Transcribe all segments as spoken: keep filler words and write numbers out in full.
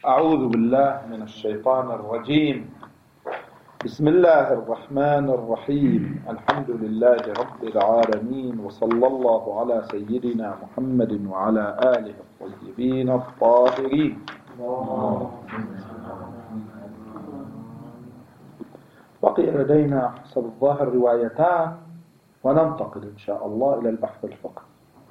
أعوذ بالله من الشيطان الرجيم. بسم الله الرحمن الرحيم. الحمد لله رب العالمين، وصلى الله على سيدنا محمد وعلى آله الطيبين الطاهرين. بقي لدينا حسب الظاهر روايتان، وننتقل إن شاء الله إلى البحث الفقهي.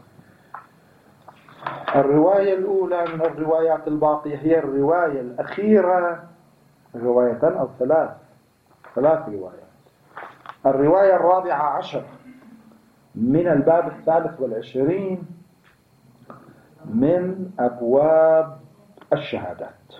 الرواية الأولى من الروايات الباقية هي الرواية الأخيرة، روايتان أو ثلاث ثلاث روايات. الرواية الرابعة عشر من الباب الثالث والعشرين من أبواب الشهادات،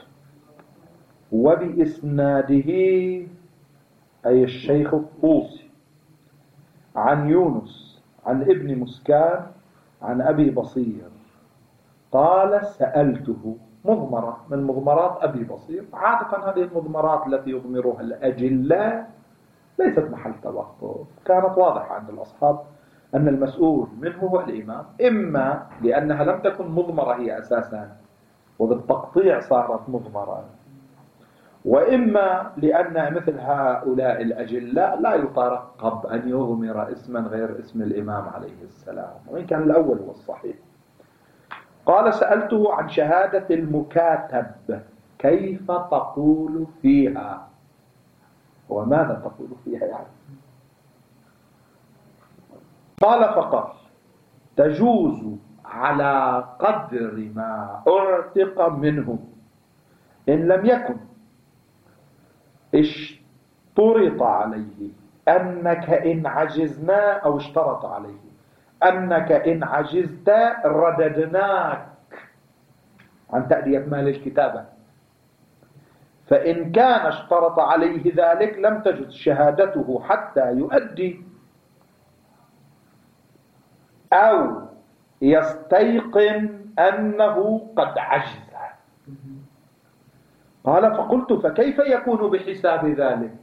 وبإسناده أي الشيخ الطوسي عن يونس عن ابن مسكان عن أبي بصير قال: سألته. مضمرة من مضمرات أبي بصير. عادة هذه المضمرات التي يضمرها الأجلاء ليست محل توقف، كانت واضحة عند الأصحاب أن المسؤول منه هو الإمام، إما لأنها لم تكن مضمرة هي أساسا وبالتقطيع صارت مضمرة، وإما لأن مثل هؤلاء الأجلاء لا يترقب أن يضمر اسما غير اسم الإمام عليه السلام، وإن كان الأول هو الصحيح. قال: سألته عن شهادة المكاتب كيف تقول فيها؟ وماذا تقول فيها يعني؟ قال: فقال: تجوز على قدر ما أعتق منه، إن لم يكن اشترط عليه أنك إن عجزنا، أو اشترط عليه أنك إن عجزت رددناك عن تأدية مال الكتابة، فإن كان اشترط عليه ذلك لم تجد شهادته حتى يؤدي أو يستيقن أنه قد عجز. قال: فقلت: فكيف يكون بحساب ذلك؟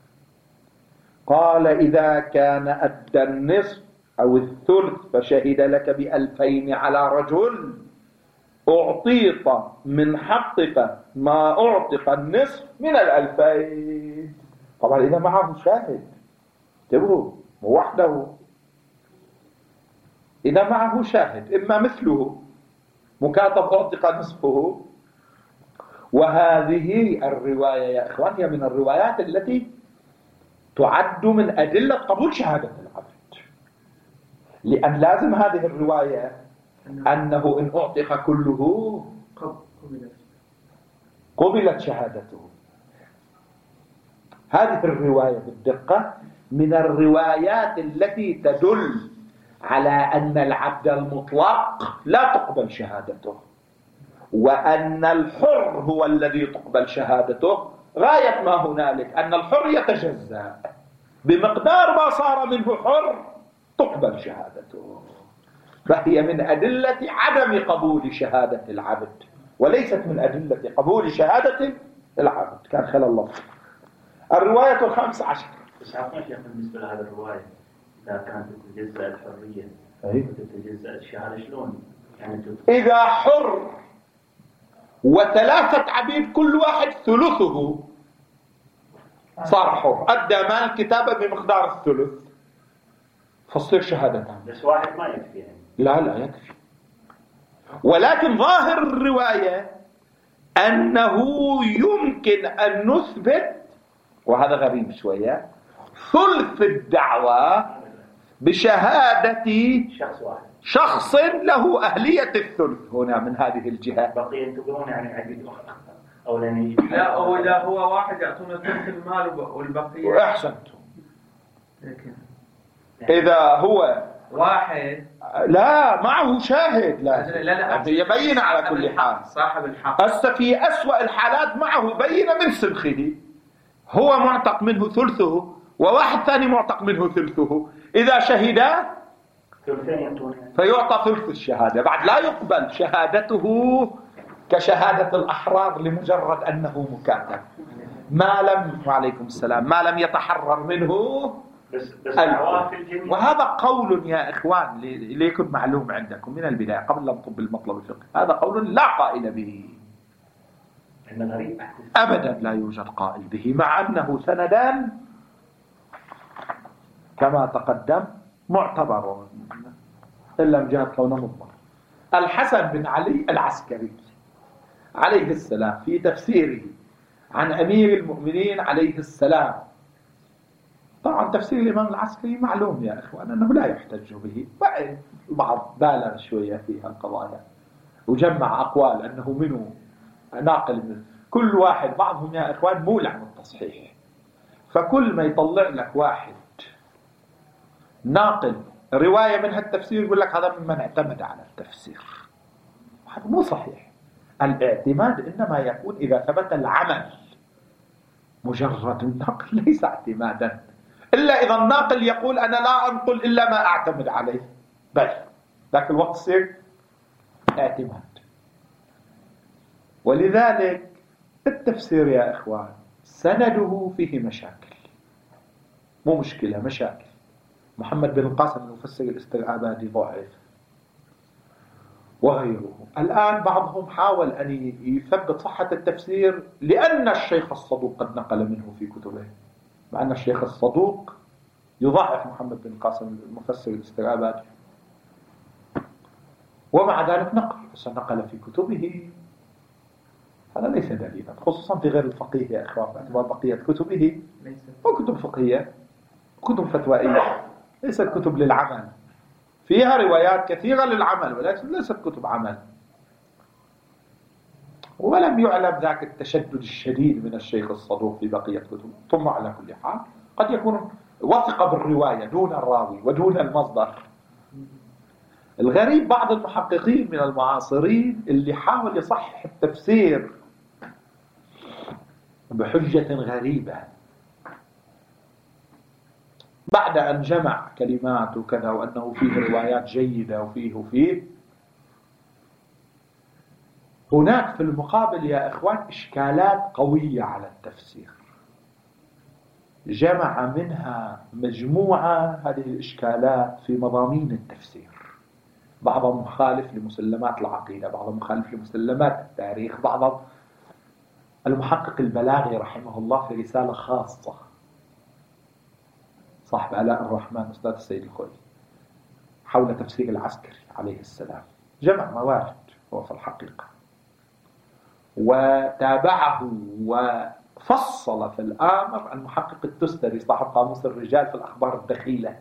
قال: إذا كان أدى النصف أو الثلث فشهد لك بألفين على رجل، أعطيت من حقك ما أعطق النصف من الألفين. طبعا إذا معه شاهد، انتبهوا، مو وحده، إذا معه شاهد إما مثله مكاتب أعطق نصفه. وهذه الرواية يا إخوان هي من الروايات التي تعد من أدلة قبول شهادة العبد، لأن لازم هذه الرواية أنه إن أعطق كله قبلت شهادته. هذه الرواية بالدقة من الروايات التي تدل على أن العبد المطلق لا تقبل شهادته، وأن الحر هو الذي تقبل شهادته. غاية ما هنالك أن الحر يتجزأ بمقدار ما صار منه حر تقبل شهادته، فهي من أدلة عدم قبول شهادة العبد وليست من أدلة قبول شهادة العبد. كان خلال الله. الرواية الخامسة عشر. بس عفوا شيخ، بالنسبة لهذه الرواية إذا كانت تتجزأ الحرية وتتجزأ الشهادة شلون؟ يعني إذا حر وثلاثة عبيد كل واحد ثلثه صار حر، أدى مال الكتابة بمقدار الثلث، فصير شهادتان. بس واحد ما يكفي يعني. لا لا يكفي، ولكن ظاهر الرواية أنه يمكن أن نثبت، وهذا غريب شوية، ثلث الدعوة بشهادة شخص واحد، شخص له أهلية الثلث هنا من هذه الجهة. بقية تقولون يعني عبيد أو لاني لا، أو إذا هو واحد يعطونه ثلث المال والبقية. أحسنتم. إذا هو واحد لا معه شاهد لا لا لا يبين على كل حال صاحب الحق. هسه في أسوأ الحالات معه بينة من سلخه، هو معتق منه ثلثه وواحد ثاني معتق منه ثلثه، إذا شهدا فيعطى ثلث الشهادة. بعد لا يقبل شهادته كشهادة الأحرار لمجرد أنه مكاتب، ما لم وعليكم السلام ما لم يتحرر منه. بس بس وهذا قول يا إخوان ليكن معلوم عندكم من البداية قبل أن نطب المطلب الفقهي، هذا قول لا قائل به. أن الغريب أبدا لا يوجد قائل به، مع أنه سندان كما تقدم معتبر إلا من جهة كونه مضمر. الحسن بن علي العسكري عليه السلام في تفسيره عن أمير المؤمنين عليه السلام، طبعا تفسير الإمام العسكري معلوم يا إخوان أنه لا يحتج به، بعض بالغ شوية في القضايا وجمع أقوال أنه منه ناقل من كل واحد، بعضهم يا إخوان مولع من التصحيح، فكل ما يطلع لك واحد ناقل رواية من هالتفسير يقول لك هذا ممن اعتمد على التفسير. هذا مو صحيح. الاعتماد إنما يكون إذا ثبت العمل، مجرد النقل ليس اعتمادا، إلا إذا الناقل يقول أنا لا أنقل إلا ما أعتمد عليه، بل ذاك الوقت يصير اعتماد. ولذلك التفسير يا إخوان سنده فيه مشاكل، مو مشكلة، مشاكل. محمد بن القاسم المفسر الاسترآبادي ضعيف وغيره. الآن بعضهم حاول أن يثبت صحة التفسير لأن الشيخ الصدوق قد نقل منه في كتبه، مع أن الشيخ الصدوق يضعف محمد بن القاسم المفسر الاسترآبادي، ومع ذلك نقل فسنقل في كتبه. هذا ليس دليلا، خصوصا في غير الفقيه يا إخوان، باعتبار بقية كتبه وكتب فقهية كتب فتوائية، ليست كتب للعمل، فيها روايات كثيرة للعمل ولكن ليست كتب عمل. ولم يعلم ذاك التشدد الشديد من الشيخ الصدوق في بقية كتبه. ثم على كل حال قد يكون وثق بالرواية دون الراوي ودون المصدر. الغريب بعض المحققين من المعاصرين اللي حاول يصحح التفسير بحجة غريبة بعد أن جمع كلمات وكذا وأنه فيه روايات جيدة وفيه وفيه، هناك في المقابل يا إخوان إشكالات قوية على التفسير، جمع منها مجموعة هذه الإشكالات في مضامين التفسير، بعضها مخالف لمسلمات العقيدة، بعضها مخالف لمسلمات التاريخ. بعض المحقق البلاغي رحمه الله في رسالة خاصة، صاحب آلاء الرحمن أستاذ السيد الخوئي، حول تفسير العسكري عليه السلام، جمع موارد هو في الحقيقة، وتابعه وفصل في الآمر المحقق التستري صاحب قاموس الرجال في الأخبار الدخيلة.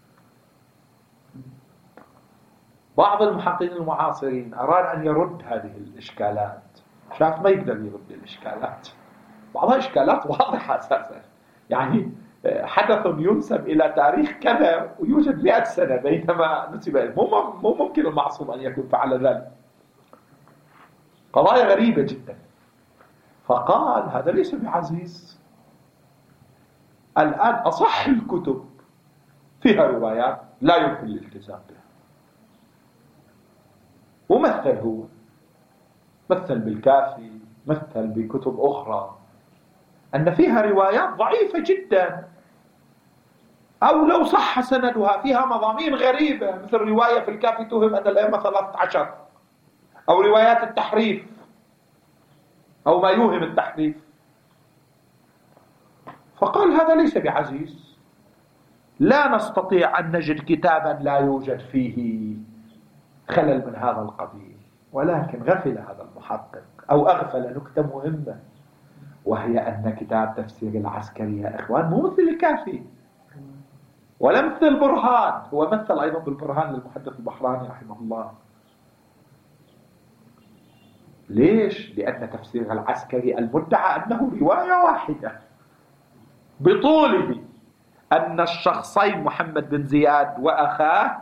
بعض المحققين المعاصرين أراد أن يرد هذه الإشكالات، شاف ما يقدر يرد الإشكالات، بعضها إشكالات واضحة أساسا، يعني حدث ينسب إلى تاريخ كذا ويوجد مئة سنة بينما نسب، مو مو ممكن المعصوم أن يكون فعل ذلك، قضايا غريبة جدا. فقال هذا ليس بعزيز، الآن أصح الكتب فيها روايات لا يمكن الالتزام بها. ومثل هو مثل بالكافي، مثل بكتب أخرى أن فيها روايات ضعيفة جدا، أو لو صح سندها فيها مضامين غريبة، مثل رواية في الكافي توهم أن الأئمة ثلاثة عشر، أو روايات التحريف أو ما يوهم التحريف. فقال هذا ليس بعزيز، لا نستطيع أن نجد كتابا لا يوجد فيه خلل من هذا القبيل. ولكن غفل هذا المحقق أو أغفل نكتة مهمة، وهي أن كتاب تفسير العسكري يا إخوان مو مثل الكافي ولا مثل البرهان، هو مثل أيضا بالبرهان للمحدث البحراني رحمه الله. ليش؟ لأن تفسير العسكري المدعى أنه رواية واحدة بطوله، أن الشخصين محمد بن زياد وأخاه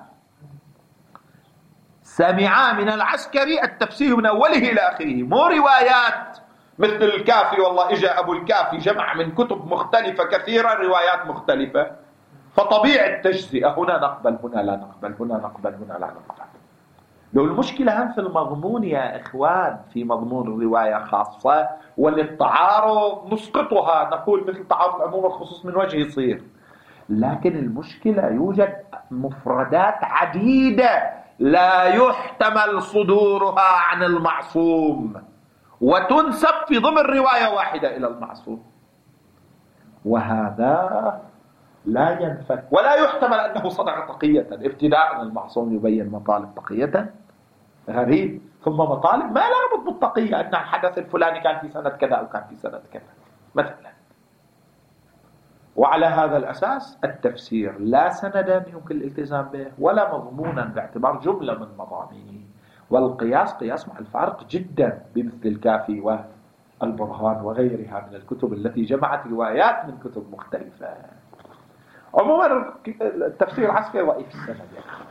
سمعا من العسكري التفسير من أوله إلى آخره، مو روايات مثل الكافي والله إجا أبو الكافي جمع من كتب مختلفة كثيرة روايات مختلفة، فطبيعي التجزئة، هنا نقبل هنا لا نقبل، هنا نقبل هنا لا نقبل. لو المشكلة هم في المضمون يا إخوان، في مضمون الرواية خاصة، وللتعارض نسقطها، نقول مثل تعارض العموم والخصوص من وجه يصير. لكن المشكلة يوجد مفردات عديدة لا يحتمل صدورها عن المعصوم، وتنسب في ضمن رواية واحدة إلى المعصوم، وهذا لا ينفك ولا يحتمل أنه صنع تقية. ابتداء المعصوم يبين مطالب تقية غريب، ثم مطالب ما لا يربط بالتقية، أن الحدث الفلاني كان في سنة كذا أو كان في سنة كذا مثلا. وعلى هذا الأساس التفسير لا سندا يمكن الالتزام به ولا مضمونا باعتبار جملة من مضامينه، والقياس قياس مع الفارق جدا بمثل الكافي والبرهان وغيرها من الكتب التي جمعت روايات من كتب مختلفة. عموما التفسير العسكري ضعيف السند يعني.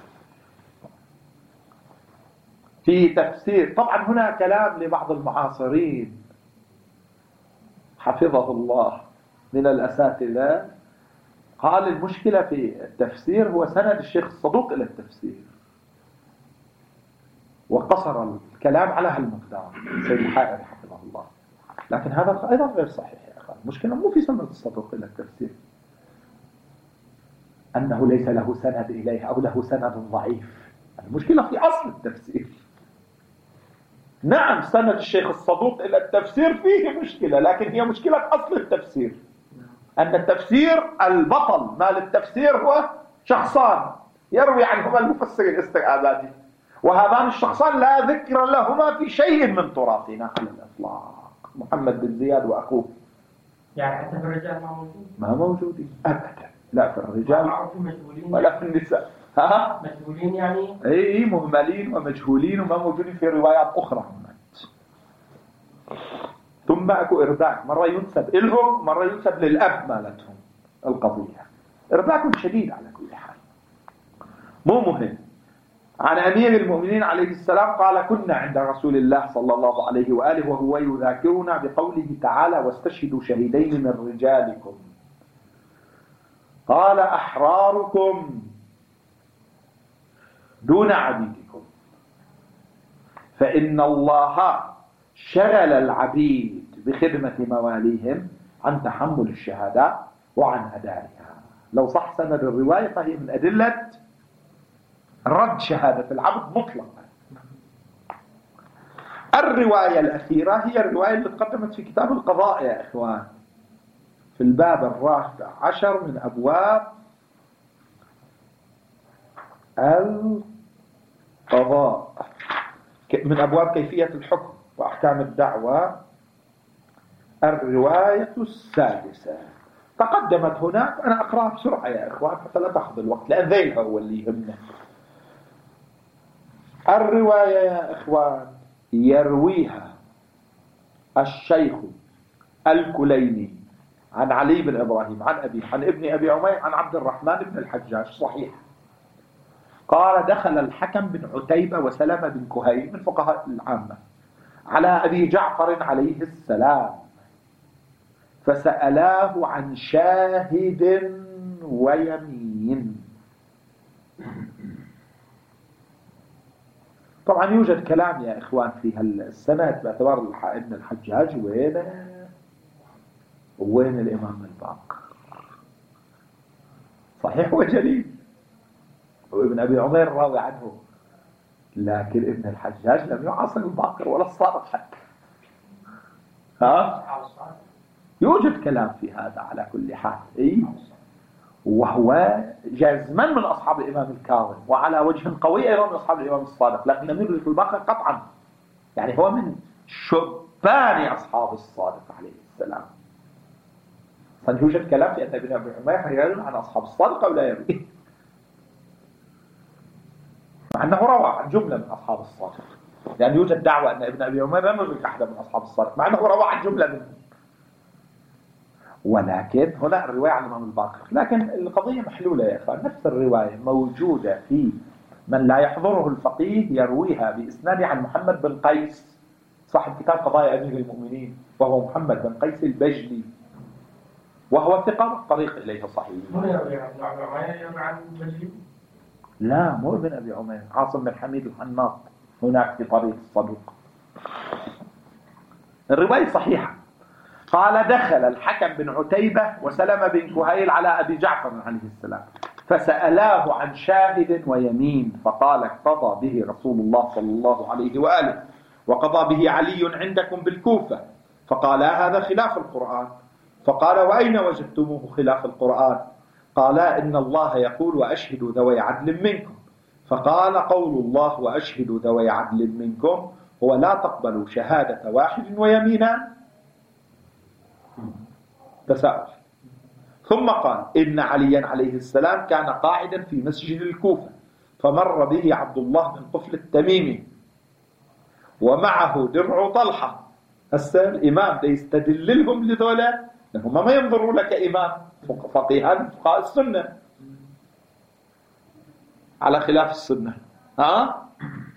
في تفسير طبعا هنا كلام لبعض المعاصرين حفظه الله من الأساتذة، قال المشكلة في التفسير هو سند الشيخ الصدوق إلى التفسير، وقصر الكلام على هالمقدار سيد الحائري حفظه الله. لكن هذا أيضا غير صحيح يا أخوان. المشكلة مو في سند الصدوق إلى التفسير أنه ليس له سند إليه أو له سند ضعيف، المشكلة في أصل التفسير. نعم سند الشيخ الصدوق إلى التفسير فيه مشكلة، لكن هي مشكلة أصل التفسير، أن التفسير البطل مال التفسير هو شخصان يروي عنهما المفسر الاستعاداتي، وهذان الشخصان لا ذكر لهما في شيء من تراثنا على الإطلاق، محمد بن زياد وأخوه. يعني حتى في الرجال ما موجود؟ ما موجودين أبدا، لا في الرجال ولا في النساء. ها؟ مجهولين يعني؟ اي مهملين ومجهولين وما موجودين في روايات أخرى. ثم اكو إرباك، مرة ينسب إلهم مرة ينسب للأب مالتهم القضية، إرباك شديد على كل حال. مو مهم. عن أمير المؤمنين عليه السلام قال: كنا عند رسول الله صلى الله عليه وآله وهو يذاكرنا بقوله تعالى: واستشهدوا شهيدين من رجالكم. قال: أحراركم دون عبيدكم، فإن الله شغل العبيد بخدمة مواليهم عن تحمل الشهادات وعن أدائها. لو صح سند الرواية فهي من أدلة رد شهادة العبد مطلقا. الرواية الأخيرة هي الرواية اللي تقدمت في كتاب القضاء يا إخوان، في الباب الرابع عشر من أبواب القضاء، من أبواب كيفية الحكم وأحكام الدعوة، الرواية السادسة تقدمت هناك. أنا أقرأها بسرعة يا إخوان حتى لا تأخذ الوقت، لأن ذيلها هو اللي يهمنا. الرواية يا إخوان يرويها الشيخ الكليني عن علي بن إبراهيم عن أبي عن ابن أبي عمير عن عبد الرحمن بن الحجاج صحيح. قال: دخل الحكم بن عتيبة وسلمة بن كهيل من فقهاء العامة على أبي جعفر عليه السلام، فسألاه عن شاهد ويمين. طبعا يوجد كلام يا إخوان في هالسند باعتبار ابن الحجاج وين وين الإمام الباقر. صحيح وجليل، وابن أبي عمير راوي عنه، لكن ابن الحجاج لم يعاصر الباقر ولا الصادق حتى. ها؟ يوجد كلام في هذا على كل حال. إيه؟ وهو جازما من أصحاب الإمام الكاظم، وعلى وجه قوي أيضا من أصحاب الإمام الصادق، لكن لم يدرك الباقر قطعا، يعني هو من شبان أصحاب الصادق عليه السلام. فيوجد كلام في أن ابن أبي عمير يروي عن أصحاب الصادق أو لا يروي، مع أنه روى عن جملة من أصحاب الصادق، لأن يعني يوجد دعوة أن ابن أبي عمير لم يدرك أحدا من أصحاب الصادق، مع أنه روى عن جملة منهم. ولكن هنا الرواية عن الإمام الباقر، لكن القضية محلولة يا أخوان. نفس الرواية موجودة في من لا يحضره الفقيه يرويها بإسناد عن محمد بن قيس صاحب كتاب قضايا أمير المؤمنين، وهو محمد بن قيس البجلي، وهو ثقة والطريق إليه صحيح. لا مو ابن أبي عمير، عاصم بن حميد الحناط هناك في طريق الصدوق. الرواية صحيحة. قال: دخل الحكم بن عتيبة وسلمة بن كهيل على أبي جعفر عليه السلام، فسألاه عن شاهد ويمين، فقال: اقتضى به رسول الله صلى الله عليه وآله وقضى به علي عندكم بالكوفة، فقالا هذا خلاف القرآن. فقال وأين وجدتموه خلاف القرآن؟ قالا إن الله يقول وأشهدوا ذوي عدل منكم. فقال قول الله وأشهدوا ذوي عدل منكم هو لا تقبلوا شهادة واحد ويمينا. تساؤل. ثم قال إن عليا عليه السلام كان قاعدا في مسجد الكوفة، فمر به عبد الله بن قفل التميمي ومعه درع طلحة. هسه الإمام ده يستدل لهم لذولا لهم ما ينظروا لك إمام فقيها فقهاء السنة على خلاف السنة، ها؟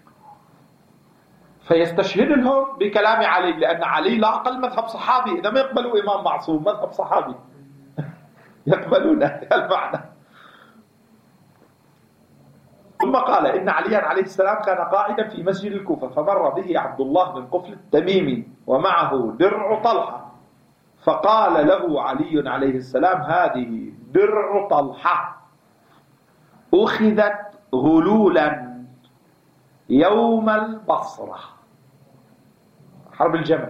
فيستشهد لهم بكلام علي، لأن علي لا أقل مذهب صحابي. إذا ما يقبلوا إمام معصوم مذهب صحابي يقبلون المعنى. ثم قال إن عليا عليه السلام كان قاعدا في مسجد الكوفة، فمر به عبد الله بن قفل التميمي ومعه درع طلحة، فقال له علي عليه السلام هذه درع طلحة أخذت غلولا يوم البصرة، حرب الجمل،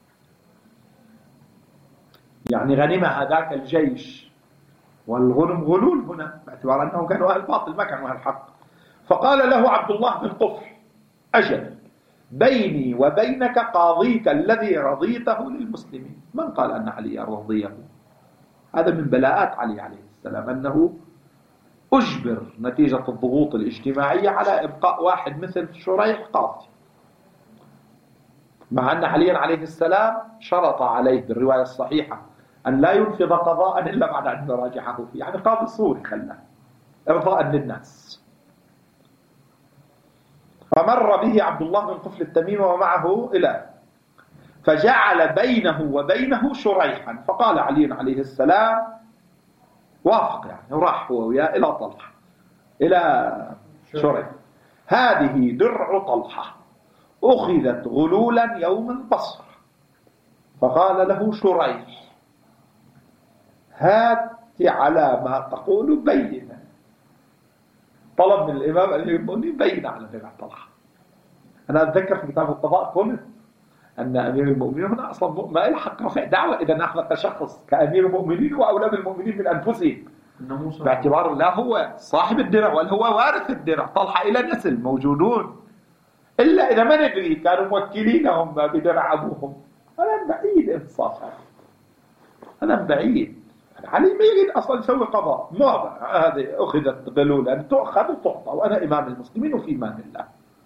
يعني غنم هذاك الجيش، والغنم غلول هنا باعتبار أنه كانوا أهل باطل ما كانوا أهل حق. فقال له عبد الله بن قفل أجل بيني وبينك قاضيك الذي رضيته للمسلمين. من قال أن علي رضيه؟ هذا من بلاءات علي عليه السلام أنه أجبر نتيجة الضغوط الاجتماعية على إبقاء واحد مثل شريح قاضي، مع أن علي عليه السلام شرط عليه بالرواية الصحيحة أن لا ينفذ قضاء إلا بعد أن يراجعه فيه، يعني قاضي صوري خلاه إرضاء للناس. فمر به عبد الله بن قفل التميمي ومعه إلى فجعل بينه وبينه شريحا، فقال علي عليه السلام وافق، يعني راح هو وياه إلى طلحة إلى شريح هذه درع طلحة أخذت غلولا يوم البصر. فقال له شريح هات على ما تقول بينا، طلب من الإمام أن يبني بين على درع طلحة. أنا أتذكر في كتاب القضاء قلت أن أمير المؤمنين هنا أصلا ما يلحق رفع دعوة إذا نأخذ كشخص كأمير المؤمنين وأولى بالمؤمنين من أنفسهم، باعتبار لا هو صاحب الدرع ولا هو وارث الدرع. طلحة إلى نسل موجودون، إلا إذا ما ندري كانوا موكلينهم بدرع أبوهم. أنا بعيد إنصافا، أنا بعيد. علي ما يريد أصلا يسوي قضاء، ما هذه أخذت غلولا تأخذ وتعطى وأنا إمام المسلمين وفي إيمان الله.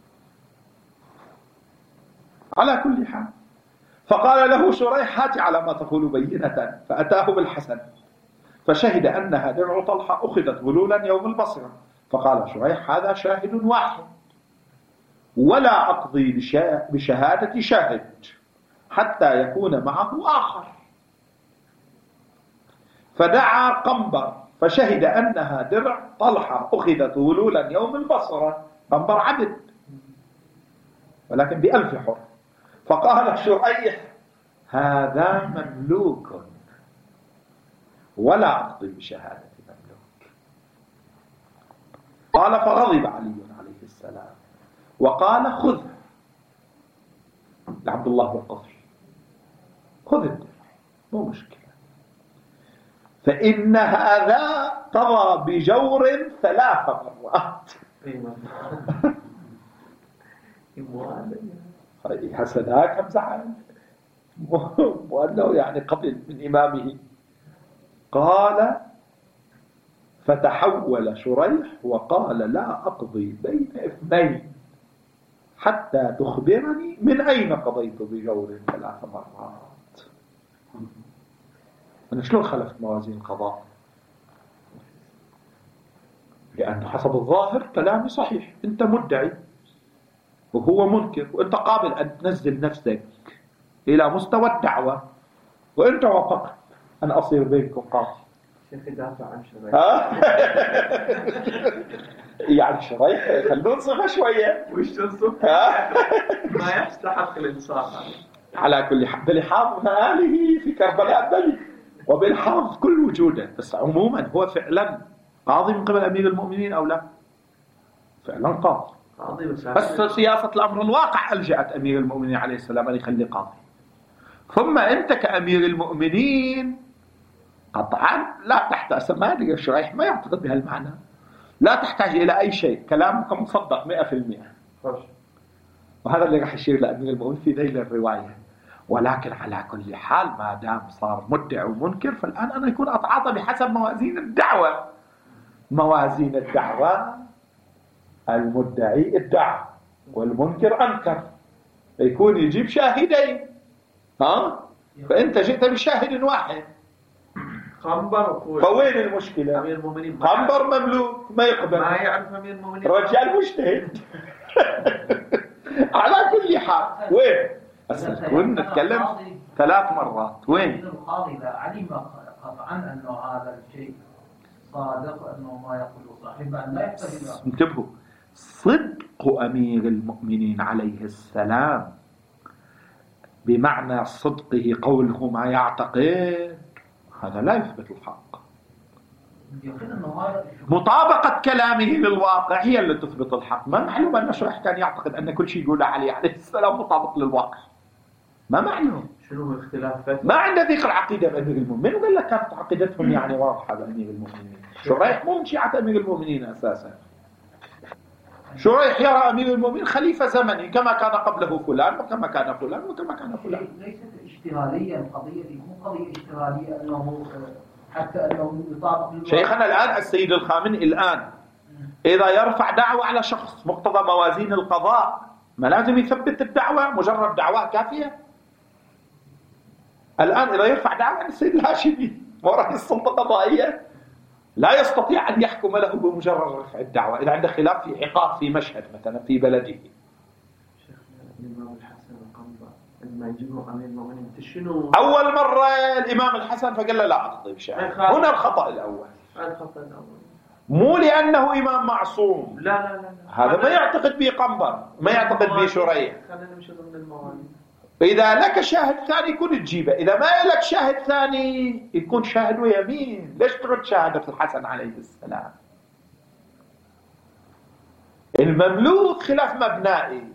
على كل حال فقال له شريح هات على ما تقول بينة، فأتاه بالحسن فشهد أنها درع طلحة أخذت غلولا يوم البصرة. فقال شريح هذا شاهد واحد ولا أقضي بشهادة شاهد حتى يكون معه آخر. فدعا قنبر فشهد أنها درع طلحة أخذت غلولا يوم البصرة. قنبر عبد ولكن بألف حر. فقال شريح هذا مملوك ولا أقضي بشهادة مملوك. قال فغضب علي عليه السلام وقال خذ لعبد الله بن قفل، خذ الدرع مو مشكلة، فإن هذا قضى بجور ثلاث مرات. حسناك هم زعل وأنه يعني قبل من إمامه. قال فتحول شريح وقال لا أقضي بين اثنين حتى تخبرني من أين قضيت بجور ثلاث مرات. أنا شلون خلفت موازين القضاء؟ لأن حسب الظاهر كلامي صحيح، أنت مدعي وهو منكر، وأنت قابل أن تنزل نفسك إلى مستوى الدعوة، وأنت وافقت أن أصير بينكم قاضي. شيخ دافع عن شريح. يعني شريح خلونا نصفه شوية. وش تصف؟ ما يستحق الإنصاف. على كل حال بلحاظ مآله في كربلاء بلي وبالحاظ كل وجوده، بس عموما هو فعلا قاضي من قبل أمير المؤمنين أو لا؟ فعلا قاضي. بس سياسة الأمر الواقع ألجأت أمير المؤمنين عليه السلام أن يخلي قاضي. ثم أنت كأمير المؤمنين قطعا لا تحتاج، ما أدري شريح ما يعتقد بهالمعنى، لا تحتاج إلى أي شيء، كلامك مصدق مئة في المئة. وهذا اللي راح يشير لأمير المؤمنين في ذيل الرواية. ولكن على كل حال ما دام صار مدعي ومنكر، فالآن أنا يكون أتعاطى بحسب موازين الدعوة. موازين الدعوة المدعي ادعى والمنكر أنكر، يكون يجيب شاهدين، ها؟ فأنت جئت بشاهد واحد. قنبر فوين المشكلة؟ أمير المؤمنين قنبر مملوك ما يقبل، ما يعرف أمير المؤمنين، رجال مجتهد. على كل حال وين؟ كنا نتكلم ثلاث مرات. وين؟ القاضي إذا علم قطعا أنه هذا الشيء صادق، أنه ما يقول صاحبه، أن لا يحتاج. انتبهوا، صدق أمير المؤمنين عليه السلام بمعنى صدقه قوله ما يعتقد، هذا لا يثبت الحق. مطابقة كلامه للواقع هي اللي تثبت الحق. ما معلوم أن شريح كان يعتقد أن كل شيء يقوله علي عليه السلام مطابق للواقع، ما معلوم. شنو اختلاف؟ ما عنده ذيك العقيدة بأمير المؤمنين، وقال لك كانت عقيدتهم يعني واضحة بأمير المؤمنين. شريح مو من شيعة أمير المؤمنين أساسا. شريح يرى أمير المؤمنين خليفة زمني، كما كان قبله فلان وكما كان فلان وكما كان فلان. ليست اشتغالية القضية، مو قضية اشتغالية أنه حتى أنه يطابق. شيخنا الآن السيد الخامنئي الآن إذا يرفع دعوة على شخص مقتضى موازين القضاء، ما لازم يثبت الدعوة؟ مجرد دعوة كافية؟ الآن إذا يرفع دعوة عن السيد الهاشمي ورئيس السلطة القضائية، لا يستطيع أن يحكم له بمجرد رفع الدعوة إذا عنده خلاف في عقاب في مشهد مثلا في بلده. الإمام الحسن القنبر لما يجيبوا أمير المؤمنين شنو؟ أول مرة الإمام الحسن فقال له لا أقضي بشيء. هنا الخطأ الأول. الخطأ الأول مو لأنه إمام معصوم، لا لا لا, لا. هذا ما يعتقد به قنبر، ما يعتقد به شريح. خلينا نمشي ضمن الموانئ. إذا لك شاهد ثاني يكون تجيبه، إذا ما لك شاهد ثاني يكون شاهد ويمين. ليش ترد شهادة الحسن عليه السلام؟ المملوك خلاف مبنائي،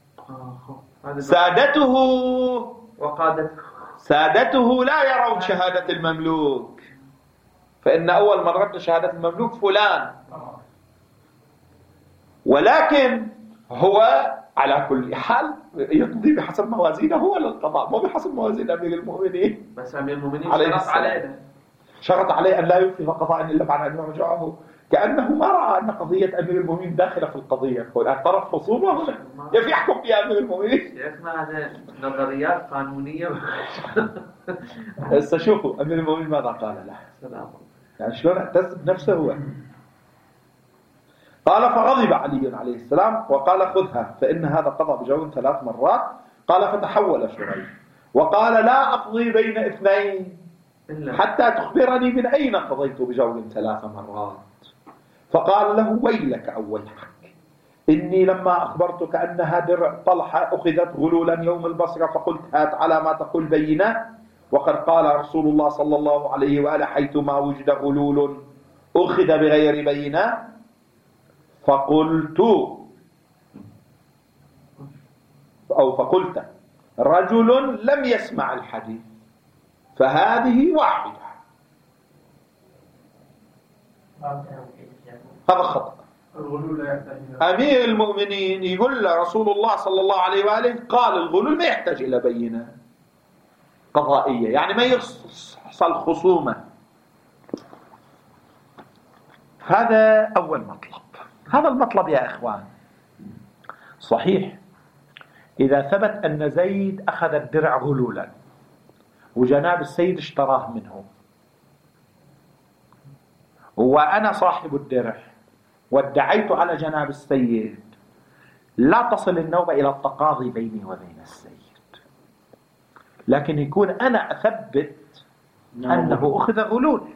سادته وقادته سادته لا يرون شهادة المملوك، فإن أول من رد شهادة المملوك فلان، ولكن هو على كل حال يقضي بحسب موازينه هو للقضاء، مو بحسب موازين أمير المؤمنين. بس أمير المؤمنين شرط عليه شرط عليه أن لا ينفذ قضاء إلا بعد أن يرجعه، كأنه ما رأى أن قضية أمير المؤمنين داخلة في القضية، هو الآن طرف خصومه هنا كيف يحكم فيها أمير المؤمنين؟ شيخنا هذا نظريات قانونية. هسه شوفوا أمير المؤمنين ماذا قال له، يعني شلون اعتز بنفسه هو. قال فغضب علي عليه السلام وقال خذها فإن هذا قضى بجور ثلاث مرات. قال فتحول شريح وقال لا أقضي بين اثنين حتى تخبرني من أين قضيت بجور ثلاث مرات. فقال له ويلك أو ويحك، إني لما أخبرتك أنها درع طلحة أخذت غلولا يوم البصرة فقلت هات على ما تقول بينة، وقد قال رسول الله صلى الله عليه وآله حيثما وجد غلول أخذ بغير بينة، فقلت أو فقلت رجل لم يسمع الحديث فهذه واحدة. هذا خطأ. أمير المؤمنين يقول له رسول الله صلى الله عليه وآله قال الغلول ما يحتاج إلى بينة قضائية، يعني ما يحصل خصومة. هذا أول مطلب. هذا المطلب يا إخوان صحيح إذا ثبت أن زيد أخذ الدرع غلولا وجناب السيد اشتراه منه وأنا صاحب الدرع وادعيت على جناب السيد، لا تصل النوبة إلى التقاضي بيني وبين السيد، لكن يكون أنا أثبت أنه أخذ غلول،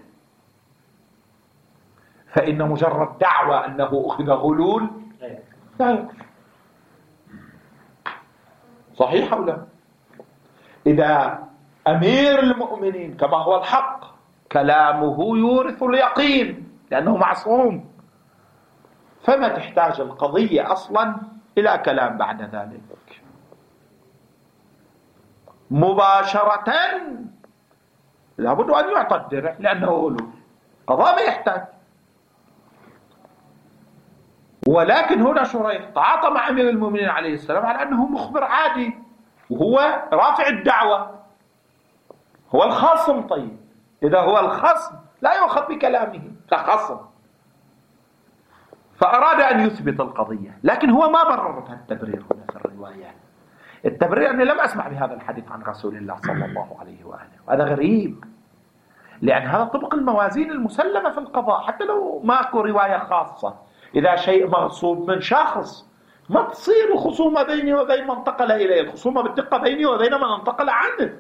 فإن مجرد دعوة أنه أخذ غلول لا يكفي. صحيح أو لا؟ إذا أمير المؤمنين كما هو الحق كلامه يورث اليقين لأنه معصوم، فما تحتاج القضية أصلا إلى كلام بعد ذلك. مباشرة لابد أن يعطى الدرع لأنه أولو قضاء ما يحتاج. ولكن هنا شريح تعاطى مع أمير المؤمنين عليه السلام على أنه مخبر عادي وهو رافع الدعوة، هو الخاصم. طيب إذا هو الخصم لا يؤخذ بكلامه كخصم، فأراد أن يثبت القضية، لكن هو ما برر التبرير هنا في الرواية. التبرير أني لم أسمع بهذا الحديث عن رسول الله صلى الله عليه وآله، وهذا غريب، لأن هذا طبق الموازين المسلمة في القضاء. حتى لو ماكو رواية خاصة، إذا شيء مغصوب من شخص ما تصير الخصومة بيني وبين من انتقل إليه، الخصومة بالدقة بيني وبين من انتقل عنه.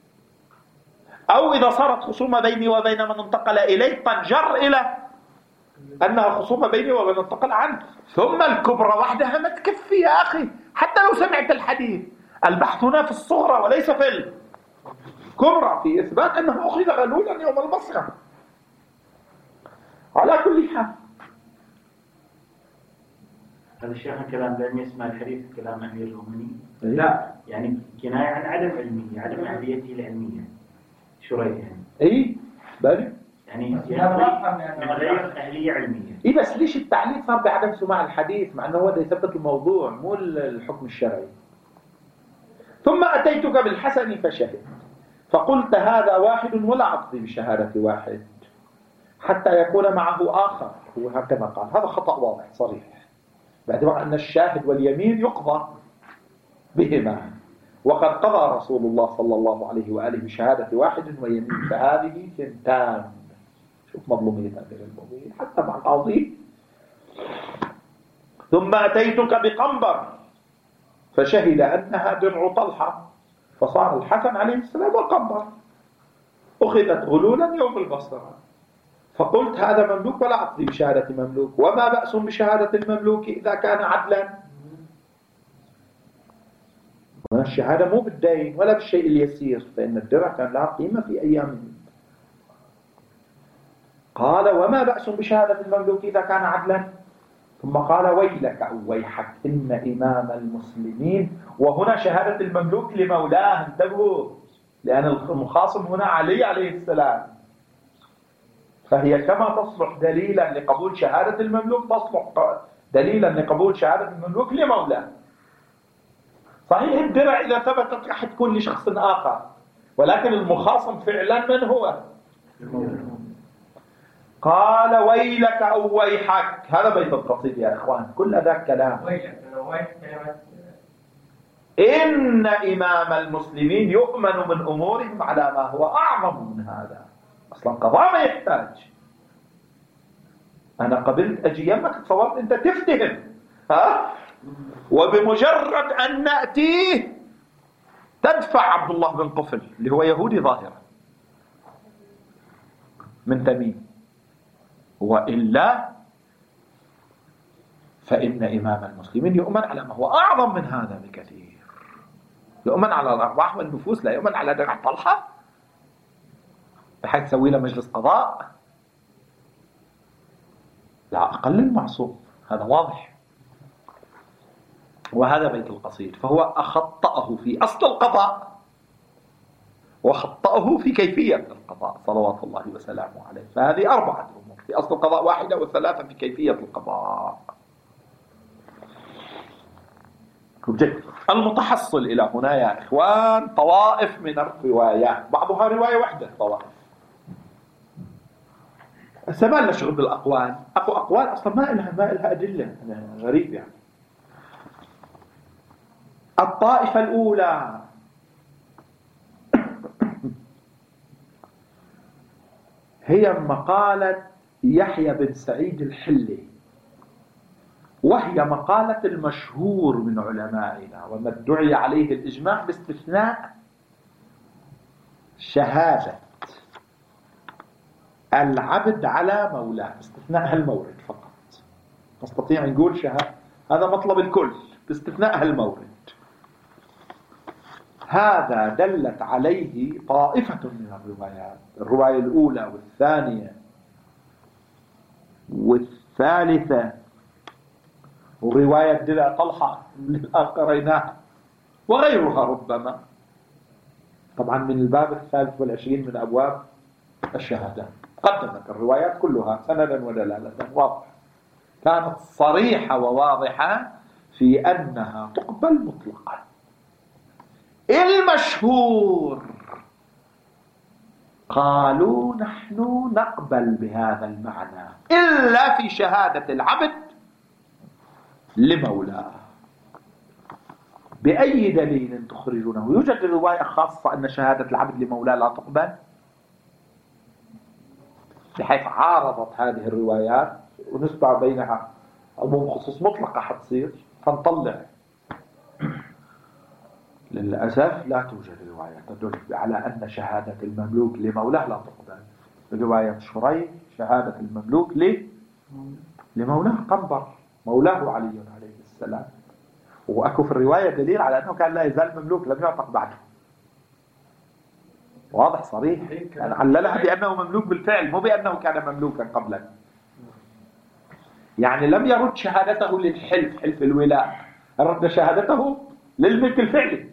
أو إذا صارت خصومة بيني وبين من انتقل إليه تنجر إلى أنها خصومة بيني وبين من انتقل عنه. ثم الكبرى وحدها ما تكفي يا أخي، حتى لو سمعت الحديث. البحث هنا في الصغرى وليس في الكبرى، في إثبات أنه أخذ غلولا يوم البصرة. على كل حال هذا الشيخ كلام لم يسمع الحديث كلام أمير المؤمنين، لا يعني كناية عن عدم علمية، عدم أهليته العلمية. شريح يعني إيه بالي يعني يعني من غير أهلية علمية. إيه بس ليش التعليق صار بعدم سماع الحديث مع أنه هو ده يثبت الموضوع مو الحكم الشرعي؟ ثم أتيتك بالحسن فشهد فقلت هذا واحد ولا أقضي بشهادة واحد حتى يكون معه آخر. هو هكذا قال، هذا خطأ واضح صريح، باعتبار أن الشاهد واليمين يقضى بهما، وقد قضى رسول الله صلى الله عليه وآله بشهادة واحد ويمين، فهذه ثنتان. شوف مظلومية أمير المؤمنين حتى مع القاضي. ثم أتيتك بقنبر فشهد أنها درع طلحة، فصار الحسن عليه السلام وقنبر، أخذت غلولا يوم البصرة. فقلت هذا مملوك ولا أقضي بشهادة مملوك، وما بأس بشهادة المملوك إذا كان عدلا. الشهادة مو بالدين ولا بالشيء اليسير، فإن الدرع كان لها قيمة في أيامهم. قال وما بأس بشهادة المملوك إذا كان عدلا، ثم قال ويلك أو ويحك إن إمام المسلمين. وهنا شهادة المملوك لمولاه، انتبهوا، لأن المخاصم هنا علي عليه السلام، فهي كما تصلح دليلا لقبول شهادة المملوك تصلح دليلا لقبول شهادة المملوك لمولاه. صحيح الدرع إذا ثبتت راح تكون لشخص آخر، ولكن المخاصم فعلا من هو؟ قال ويلك أو ويحك. هذا بيت القصيد يا إخوان، كل ذاك كلام. إن إمام المسلمين يؤمن من أمورهم على ما هو أعظم من هذا. أصلا قضاء ما يحتاج. أنا قبلت أجي يمك تصورت أنت تفتهم، ها؟ وبمجرد أن نأتيه تدفع عبد الله بن قفل اللي هو يهودي ظاهرا من تميم، وإلا فإن إمام المسلمين يؤمن على ما هو أعظم من هذا بكثير. يؤمن على الأرواح والنفوس، لا يؤمن على درع طلحة بحيث تسوي له مجلس قضاء. لا أقل المعصوم، هذا واضح. وهذا بيت القصيد، فهو أخطأه في أصل القضاء وخطأه في كيفية القضاء صلوات الله وسلامه عليه. فهذه أربعة أمور، في أصل القضاء واحدة، والثلاثة في كيفية القضاء. المتحصل إلى هنا يا إخوان طوائف من الروايات، بعضها رواية واحدة طوائف. السبال لا شغل بالأقوال، أقو أقوال أصلا ما إلها ما إلها أدلة، غريب يعني. الطائفة الأولى هي مقالة يحيى بن سعيد الحلي، وهي مقالة المشهور من علمائنا وما ادعي عليه الإجماع باستثناء شهادة العبد على مولاه، باستثناء هالمورد فقط. نستطيع نقول شهادة، هذا مطلب الكل باستثناء هالمورد. هذا دلت عليه طائفة من الروايات، الرواية الأولى والثانية والثالثة ورواية درع طلحة اللي قريناها وغيرها ربما. طبعا من الباب الثالث والعشرين من أبواب الشهادة قدمت الروايات كلها سندا ودلالة واضحة، كانت صريحة وواضحة في أنها تقبل مطلقا. المشهور قالوا نحن نقبل بهذا المعنى إلا في شهادة العبد لمولاه. بأي دليل تخرجونه؟ يوجد رواية خاصة أن شهادة العبد لمولاه لا تقبل، بحيث عارضت هذه الروايات ونسبع بينها عموم خصوص مطلقة حتصير فنطلع. للأسف لا توجد رواية تدل على أن شهادة المملوك لمولاه لا تقبل. رواية شريح شهادة المملوك ليه؟ لمولاه قنبر مولاه علي عليه السلام، وأكو في الرواية دليل على أنه كان لا يزال مملوك لم يعتق بعده، واضح صريح. يعني عللها بأنه مملوك بالفعل مو بأنه كان مملوكا قبلا. يعني لم يرد شهادته للحلف حلف الولاء، رد شهادته للملك الفعلي،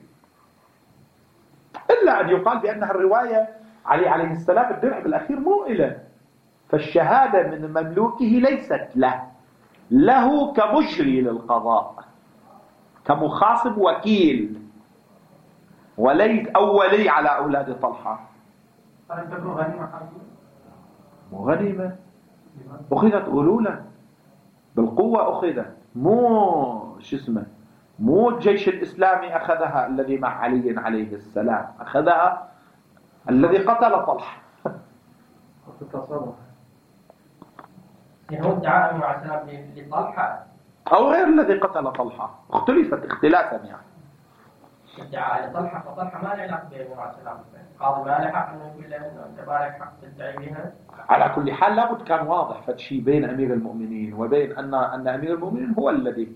إلا أن يقال بأنها الرواية علي عليه السلام الدرع بالأخير مو إله، فالشهادة من مملوكه ليست له له كمجري للقضاء كمخاصب وكيل وليس أولي على أولاد طلحة. هل تكون غنيمة حربية؟ مو غنيمة، أخذت أولولا بالقوة، أخذت مو شو اسمه مو الجيش الإسلامي أخذها الذي مع علي عليه السلام، أخذها الذي قتل طلحة. يعني هو ادعاء النبي عليه السلام لطلحة أو غير الذي قتل طلحة، اختلفت اختلافا يعني. ادعاء لطلحة، فطلحة ما له علاقة بالنبي عليه السلام، قاضي ما له حق إنه يقول له إنه أنت ما لك حق تدعي بها. على كل حال لابد كان واضح فشي بين أمير المؤمنين وبين أن أن أمير المؤمنين هو الذي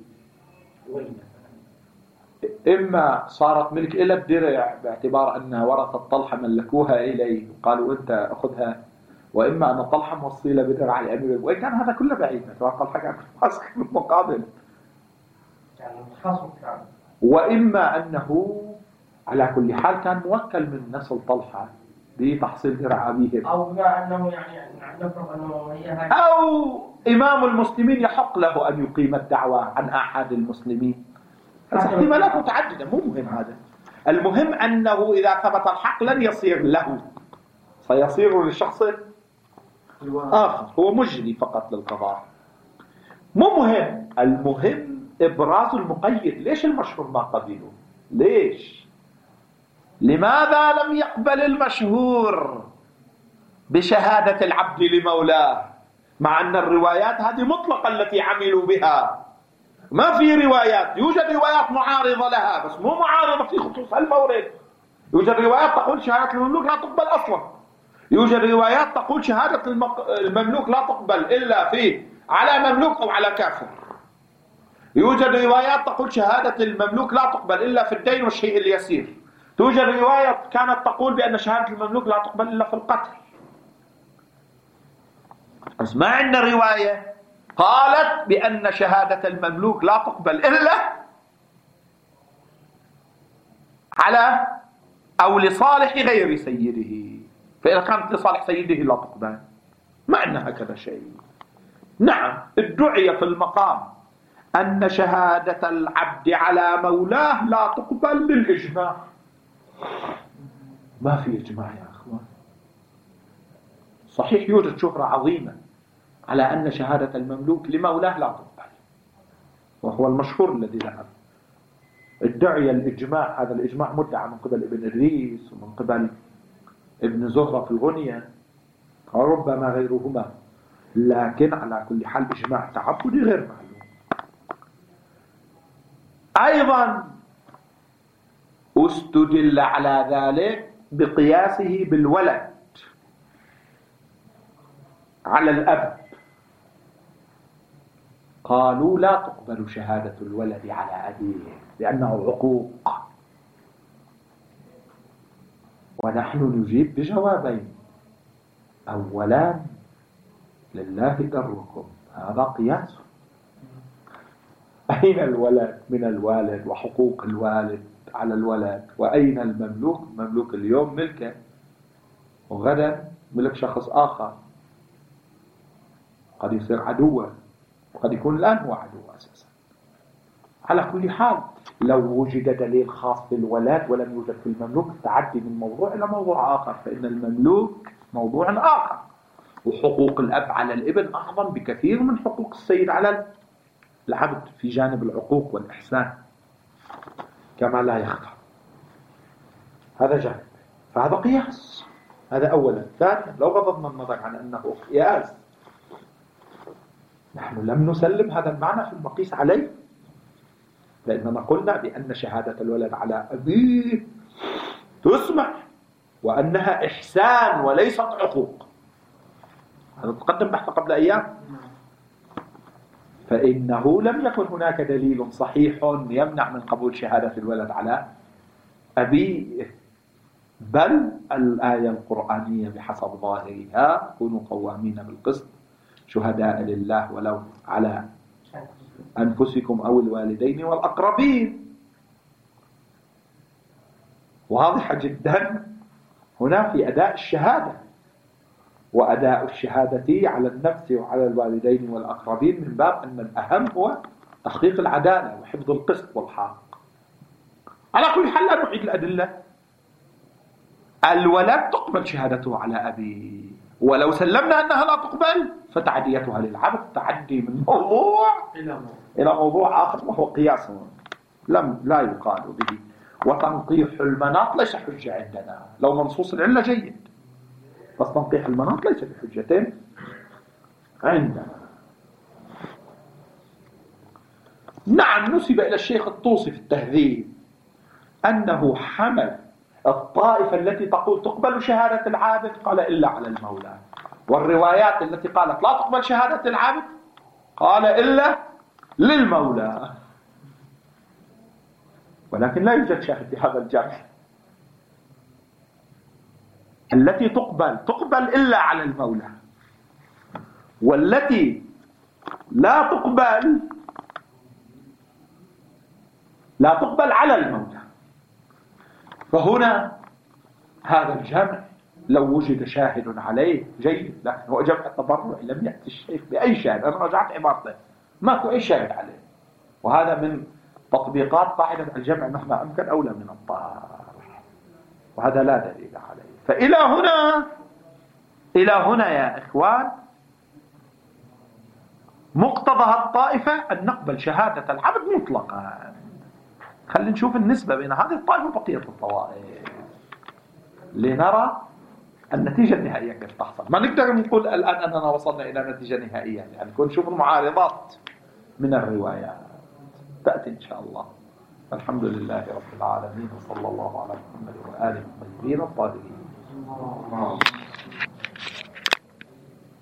إما صارت ملك إلى الدرع باعتبار أن ورثة طلحة ملكوها إليه وقالوا أنت أخذها، وإما أن طلحة موصيلة بدرع لأمير، وإن كان هذا كله بعيد طلحة كان فاسق بالمقابل، يعني خصم كان، وإما أنه على كل حال كان موكل من نسل طلحة بتحصيل درع أبيهم، أو بما أنه يعني نفرض أنه هي هاي، أو إمام المسلمين يحق له أن يقيم الدعوة عن أحد المسلمين. احتمالات متعددة مو مهم هذا، المهم أنه إذا ثبت الحق لن يصير له، سيصير لشخص آخر هو مجري فقط للقضاء. مو مهم، المهم إبراز المقيد. ليش المشهور ما قبله؟ ليش؟ لماذا لم يقبل المشهور بشهادة العبد لمولاه مع أن الروايات هذه مطلقة التي عملوا بها؟ ما في روايات، يوجد روايات معارضة لها بس مو معارضة في خصوص المورد. يوجد روايات تقول شهادة المملوك لا تقبل أصلا، يوجد روايات تقول شهادة المملوك لا تقبل إلا في على مملوك أو على كافر، يوجد روايات تقول شهادة المملوك لا تقبل إلا في الدين والشيء اليسير، توجد رواية كانت تقول بأن شهادة المملوك لا تقبل إلا في القتل. بس ما عندنا رواية قالت بأن شهادة المملوك لا تقبل إلا على أو لصالح غير سيده، فإذا كانت لصالح سيده لا تقبل. ما عندنا هكذا شيء. نعم ادعي في المقام أن شهادة العبد على مولاه لا تقبل للإجماع. ما في إجماع يا أخوان. صحيح يوجد شهرة عظيمة على أن شهادة المملوك لمولاه لا تقبل، وهو المشهور الذي ذهب ادعي الإجماع. هذا الإجماع مدعى من قبل ابن إدريس ومن قبل ابن زهرة في الغنية وربما غيرهما، لكن على كل حال إجماع تعبدي غير معلوم. أيضا استدل على ذلك بقياسه بالولد على الأب. قالوا لا تقبل شهادة الولد على أبيه لأنه عقوق، ونحن نجيب بجوابين. أولا لله دركم، هذا قياس، أين الولد من الوالد وحقوق الوالد على الولد، وأين المملوك؟ المملوك اليوم ملكه وغدا ملك شخص آخر، قد يصير عدوا وقد يكون الآن هو عدو أساسا. على كل حال لو وجد دليل خاص بالولد ولم يوجد في المملوك، تعدي من موضوع إلى موضوع آخر، فإن المملوك موضوع آخر، وحقوق الأب على الابن أعظم بكثير من حقوق السيد على العبد في جانب العقوق والإحسان كما لا يخفى. هذا جانب، فهذا قياس، هذا أولا. ثانيا لو غضضنا النظر عن أنه قياس، نحن لم نسلم هذا المعنى في المقيس عليه، لأننا قلنا بأن شهادة الولد على أبيه تسمح وأنها إحسان وليست عقوق. هذا تقدم بحث قبل أيام. فإنه لم يكن هناك دليل صحيح يمنع من قبول شهادة الولد على أبيه، بل الآية القرآنية بحسب ظاهرها كونوا قوامين بالقسط شهداء لله ولو على أنفسكم أو الوالدين والأقربين، واضحة جدا هنا في أداء الشهادة. وأداء الشهادة على النفس وعلى الوالدين والأقربين من باب أن الأهم هو تحقيق العدالة وحفظ القسط والحق. على كل حال لا نعيد الأدلة. الولد تقبل شهادته على أبيه، ولو سلمنا أنها لا تقبل فتعديتها للعبد تعدي من موضوع إلى موضوع آخر، وهو قياس لم لا يقال به. وتنقيح المناط ليس حجة عندنا، لو منصوص العلة جيد، بس تنقيح المناط ليس بحجة عندنا. نعم، نسب إلى الشيخ الطوسي في التهذيب أنه حمل الطائفة التي تقول تقبل شهادة العابد قال إلا على المولى، والروايات التي قالت لا تقبل شهادة العابد قال إلا للمولى، ولكن لا يوجد شاهد بهذا الجمع. التي تقبل تقبل إلا على المولى، والتي لا تقبل لا تقبل على المولى. فهنا هذا الجمع لو وجد شاهد عليه جيد، لكن هو جمع التبرع، لم يأتي الشيخ بأي شاهد. أنا رجعت عبارته ماكو أي شاهد عليه، وهذا من تطبيقات قاعدة الجمع مهما أمكن أولى من الطرح، وهذا لا دليل عليه. فإلى هنا إلى هنا يا إخوان مقتضى الطائفة أن نقبل شهادة العبد مطلقا. خلينا نشوف النسبة بين هذه الطائفة وبقية الطوائف لنرى النتيجة النهائية كيف تحصل. ما نقدر نقول الآن أننا وصلنا إلى نتيجة نهائية، يعني نكون نشوف المعارضات من الروايات تأتي إن شاء الله. الحمد لله رب العالمين، وصلى الله على محمد وآله الطيبين الطاهرين.